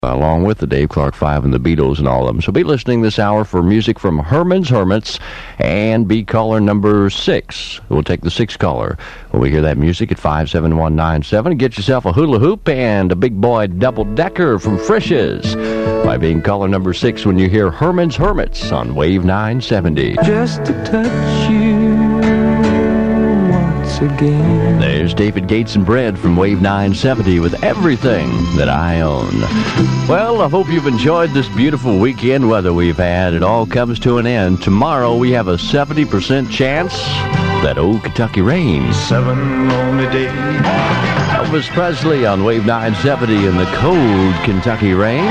along with the Dave Clark Five and the Beatles and all of them. So be listening this hour for music from Herman's Hermits and be caller number 6. We'll take the 6th caller when we hear that music at 57197. Get yourself a hula hoop and a big boy double-decker from Frisch's by being caller number 6 when you hear Herman's Hermits on Wave 970. Just to touch you once again. There's David Gates and Bread from Wave 970 with Everything That I Own. Well, I hope you've enjoyed this beautiful weekend weather we've had. It all comes to an end. Tomorrow we have a 70% chance that old Kentucky rains. 7 lonely days. Elvis Presley on Wave 970 in the cold Kentucky rain.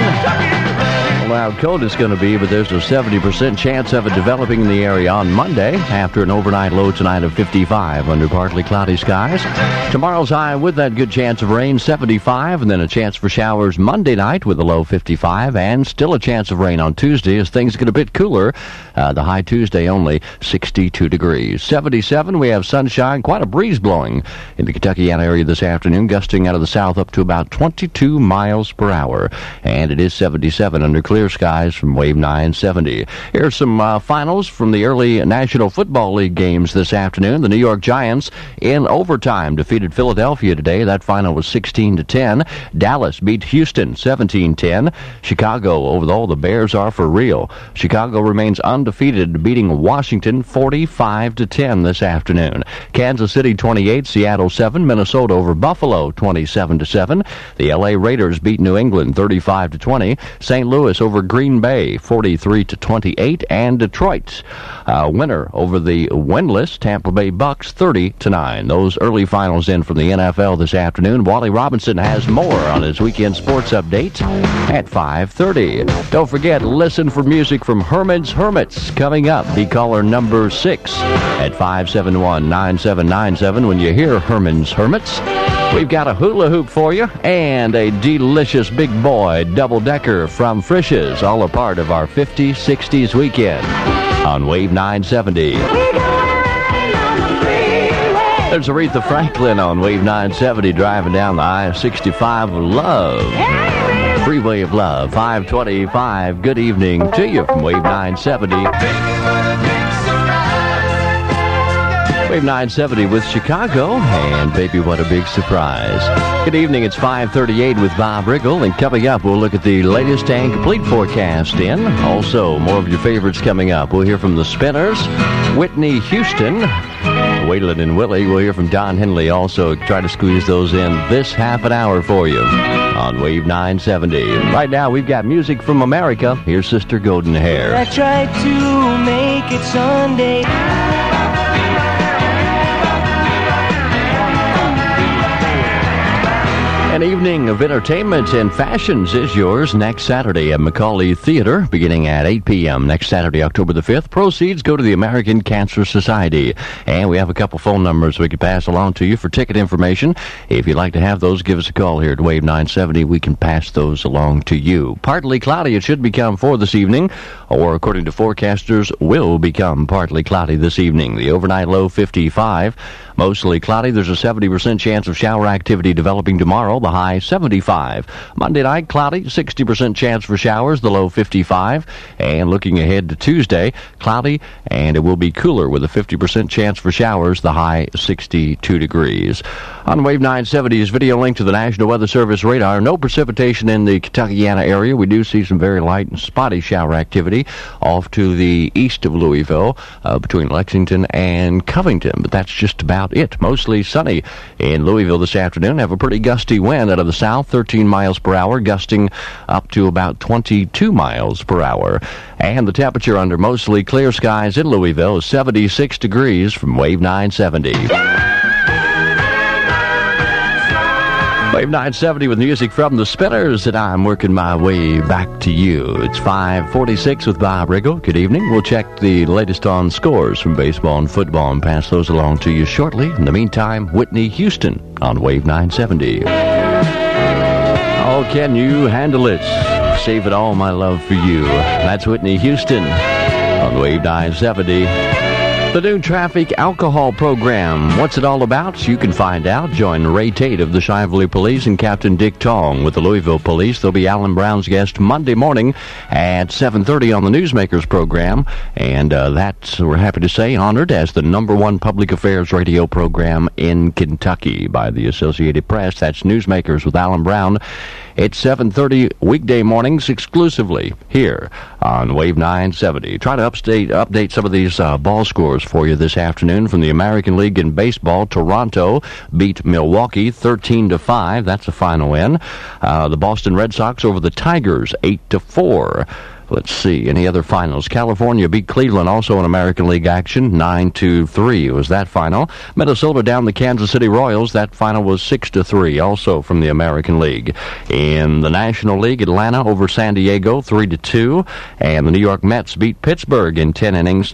How cold it's going to be, but there's a 70% chance of it developing in the area on Monday after an overnight low tonight of 55 under partly cloudy skies. Tomorrow's high with that good chance of rain, 75, and then a chance for showers Monday night with a low 55, and still a chance of rain on Tuesday as things get a bit cooler. The high Tuesday only 62 degrees. 77, we have sunshine, quite a breeze blowing in the Kentuckiana area this afternoon, gusting out of the south up to about 22 miles per hour. And it is 77 under clear skies from Wave 970. Here's some finals from the early National Football League games this afternoon. The New York Giants in overtime defeated Philadelphia today. That final was 16-10. Dallas beat Houston 17-10. Chicago, although the Bears are for real, Chicago remains undefeated, beating Washington 45-10 this afternoon. Kansas City 28, Seattle 7, Minnesota over Buffalo 27-7. The LA Raiders beat New England 35-20. St. Louis over Green Bay 43-28, and Detroit winner over the winless Tampa Bay Bucks 30-9. Those early finals in from the NFL this afternoon. Wally Robinson has more on his weekend sports update at 5:30. Don't forget, listen for music from Herman's Hermits coming up. Be caller number 6 at 571-9797 when you hear Herman's Hermits. We've got a hula hoop for you and a delicious big boy double-decker from Frisch's, all a part of our 50s, 60s weekend on Wave 970. There's Aretha Franklin on Wave 970 driving down the I-65 of Love. Freeway of Love, 525. Good evening to you from Wave 970. Wave 970 with Chicago, and baby, what a big surprise. Good evening, it's 5:38 with Bob Riggle, and coming up, we'll look at the latest and complete forecast in. Also, more of your favorites coming up. We'll hear from the Spinners, Whitney Houston, Waylon and Willie. We'll hear from Don Henley. Also, try to squeeze those in this half an hour for you on Wave 970. Right now, we've got music from America. Here's Sister Golden Hair. I tried to make it Sunday. An evening of entertainment and fashions is yours next Saturday at Macaulay Theater, beginning at 8 p.m. next Saturday, October the 5th. Proceeds go to the American Cancer Society. And we have a couple phone numbers we could pass along to you for ticket information. If you'd like to have those, give us a call here at Wave 970. We can pass those along to you. Partly cloudy it should become for this evening, or according to forecasters, will become partly cloudy this evening. The overnight low 55. Mostly cloudy. There's a 70% chance of shower activity developing tomorrow. The high 75. Monday night, cloudy. 60% chance for showers. The low 55. And looking ahead to Tuesday, cloudy, and it will be cooler with a 50% chance for showers. The high 62 degrees. On Wave 970's video link to the National Weather Service radar. No precipitation in the Kentuckiana area. We do see some very light and spotty shower activity off to the east of Louisville, between Lexington and Covington. But that's just about it. Mostly sunny in Louisville this afternoon. Have a pretty gusty wind out of the south, 13 miles per hour, gusting up to about 22 miles per hour. And the temperature under mostly clear skies in Louisville is 76 degrees from Wave 970. Wave 970 with music from the Spinners, and I'm working my way back to you. It's 5:46 with Bob Riggle. Good evening. We'll check the latest on scores from baseball and football and pass those along to you shortly. In the meantime, Whitney Houston on Wave 970. Oh, can you handle it? Save it all, my love for you. That's Whitney Houston on Wave 970. The new traffic alcohol program. What's it all about? You can find out. Join Ray Tate of the Shively Police and Captain Dick Tong with the Louisville Police. They'll be Alan Brown's guest Monday morning at 7:30 on the Newsmakers program. And that's, we're happy to say, honored as the #1 public affairs radio program in Kentucky by the Associated Press. That's Newsmakers with Alan Brown. It's 7:30 weekday mornings exclusively here on Wave 970. Try to update some of these ball scores for you this afternoon from the American League in baseball. Toronto beat Milwaukee 13-5. That's a final win. The Boston Red Sox over the Tigers 8-4. Let's see, any other finals? California beat Cleveland, also in American League action, 9-3 was that final. Minnesota down the Kansas City Royals. That final was 6-3, also from the American League. In the National League, Atlanta over San Diego, 3-2. And the New York Mets beat Pittsburgh in 10 innings,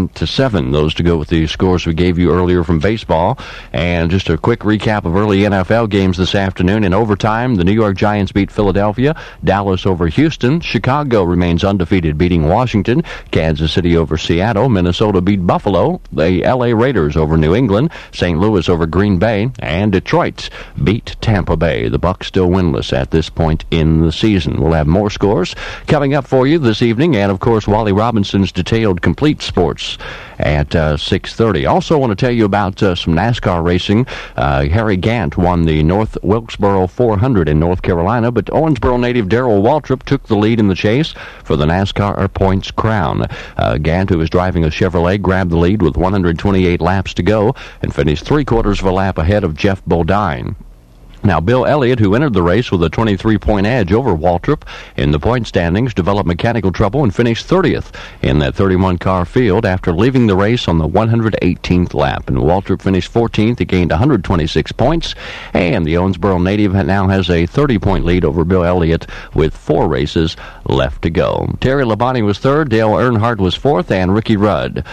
9-7. Those to go with the scores we gave you earlier from baseball. And just a quick recap of early NFL games this afternoon. In overtime, the New York Giants beat Philadelphia. Dallas over Houston. Chicago remains undefeated, beating Washington. Kansas City over Seattle. Minnesota beat Buffalo. The L.A. Raiders over New England. St. Louis over Green Bay. And Detroit beat Tampa Bay. The Bucs still winless at this point in the season. We'll have more scores coming up for you this evening. And, of course, Wally Robinson's detailed complete sports at 6:30. Also want to tell you about some NASCAR racing. Harry Gant won the North Wilkesboro 400 in North Carolina, but Owensboro native Darrell Waltrip took the lead in the chase for the NASCAR Points Crown. Gant, who was driving a Chevrolet, grabbed the lead with 128 laps to go and finished 3/4 of a lap ahead of Jeff Bodine. Now, Bill Elliott, who entered the race with a 23-point edge over Waltrip in the point standings, developed mechanical trouble and finished 30th in that 31-car field after leaving the race on the 118th lap. And Waltrip finished 14th. He gained 126 points. And the Owensboro native now has a 30-point lead over Bill Elliott with 4 races left to go. Terry Labonte was 3rd. Dale Earnhardt was 4th. And Ricky Rudd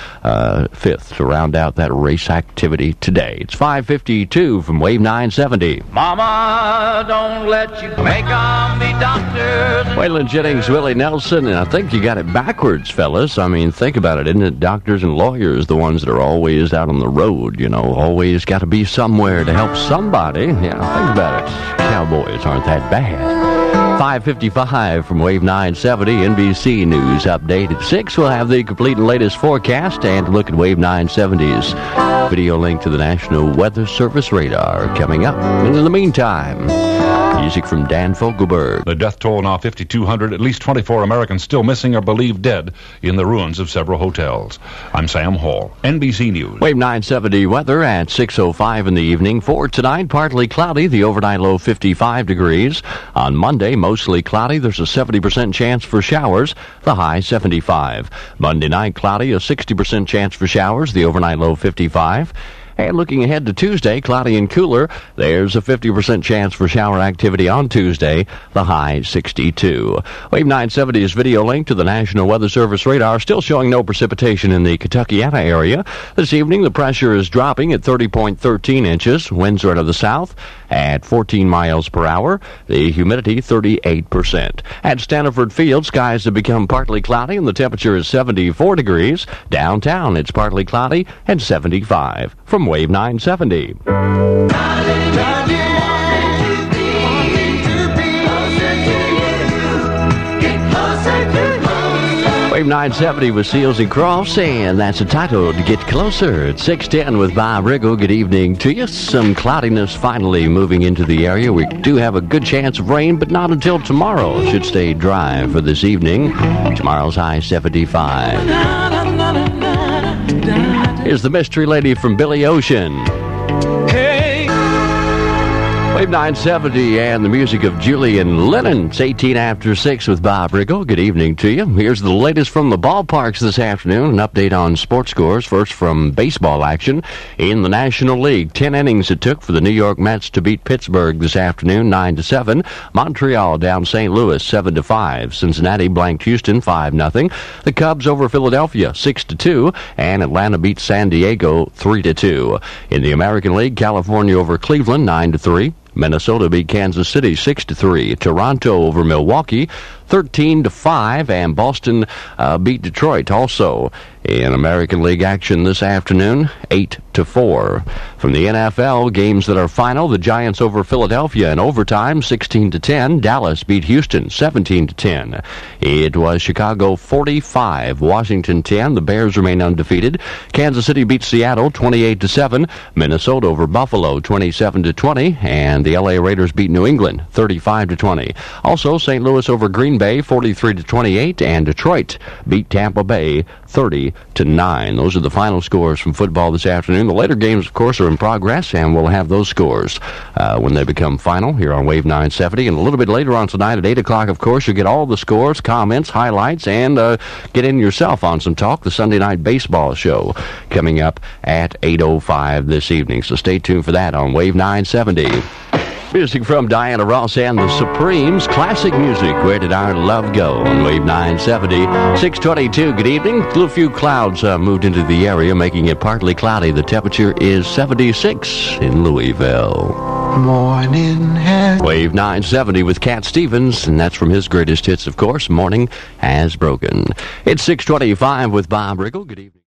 5th to round out that race activity today. It's 5:52 from Wave 970. Mama, don't let you make 'em be doctors. Waylon Jennings, Willie Nelson, and I think you got it backwards, fellas. I mean, think about it. Isn't it doctors and lawyers, the ones that are always out on the road, you know, always got to be somewhere to help somebody? Yeah, think about it. Cowboys aren't that bad. 5:55 from Wave 970, NBC News Update at 6. We'll have the complete and latest forecast and look at Wave 970's video link to the National Weather Service radar coming up. And in the meantime, music from Dan Fogelberg. The death toll now 5,200. At least 24 Americans still missing or believed dead in the ruins of several hotels. I'm Sam Hall, NBC News. Wave 970 weather at 6:05 in the evening. For tonight, partly cloudy. The overnight low 55 degrees. On Monday, mostly cloudy. There's a 70% chance for showers. The high 75. Monday night, cloudy. A 60% chance for showers. The overnight low 55. And looking ahead to Tuesday, cloudy and cooler. There's a 50% chance for shower activity on Tuesday, the high 62. Wave 970's video link to the National Weather Service radar still showing no precipitation in the Kentuckiana area. This evening, the pressure is dropping at 30.13 inches. Winds are out of the south at 14 miles per hour. The humidity, 38%. At Stanford Field, skies have become partly cloudy, and the temperature is 74 degrees. Downtown, it's partly cloudy and 75. From Wave 970. Wave 970 with Seals and Crofts, and that's the title to Get Closer at 6:10 with Bob Riggle. Good evening to you. Some cloudiness finally moving into the area. We do have a good chance of rain, but not until tomorrow. It should stay dry for this evening. Tomorrow's high 75. Here's the mystery lady from Billy Ocean. Wave 970 and the music of Julian Lennon. It's 18 after 6 with Bob Riggle. Good evening to you. Here's the latest from the ballparks this afternoon. An update on sports scores. First from baseball action in the National League. 10 innings it took for the New York Mets to beat Pittsburgh this afternoon, 9-7. Montreal down St. Louis, 7-5. Cincinnati blanked Houston, 5-0. The Cubs over Philadelphia, 6-2. And Atlanta beat San Diego, 3-2. In the American League, California over Cleveland, 9-3. Minnesota beat Kansas City 6-3. Toronto over Milwaukee 13-5, and Boston beat Detroit also in American League action this afternoon, 8-4. From the NFL, games that are final, the Giants over Philadelphia in overtime, 16-10. Dallas beat Houston, 17-10. It was Chicago 45, Washington 10. The Bears remain undefeated. Kansas City beat Seattle, 28-7. Minnesota over Buffalo, 27-20. And the LA Raiders beat New England, 35-20. Also, St. Louis over Green Bay, 43-28. And Detroit beat Tampa Bay, 30-9. Those are the final scores from football this afternoon. The later games, of course, are in progress, and we'll have those scores when they become final here on Wave 970. And a little bit later on tonight at 8 o'clock, of course, you'll get all the scores, comments, highlights, and get in yourself on some talk. The Sunday Night Baseball Show coming up at 8:05 this evening. So stay tuned for that on Wave 970. Music from Diana Ross and the Supremes. Classic music. Where did our love go? On Wave 970. 622. Good evening. A few clouds moved into the area, making it partly cloudy. The temperature is 76 in Louisville. Morning has... Wave 970 with Cat Stevens, and that's from his greatest hits, of course. Morning Has Broken. It's 625 with Bob Riggle. Good evening.